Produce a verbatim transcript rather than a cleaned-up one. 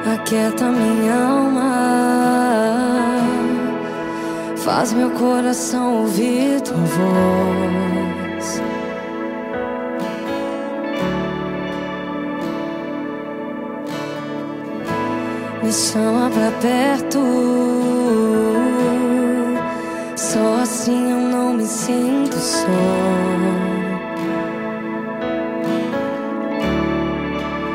aquieta minha alma, faz meu coração ouvir tua voz. Me chama pra perto, só assim eu não me sinto só.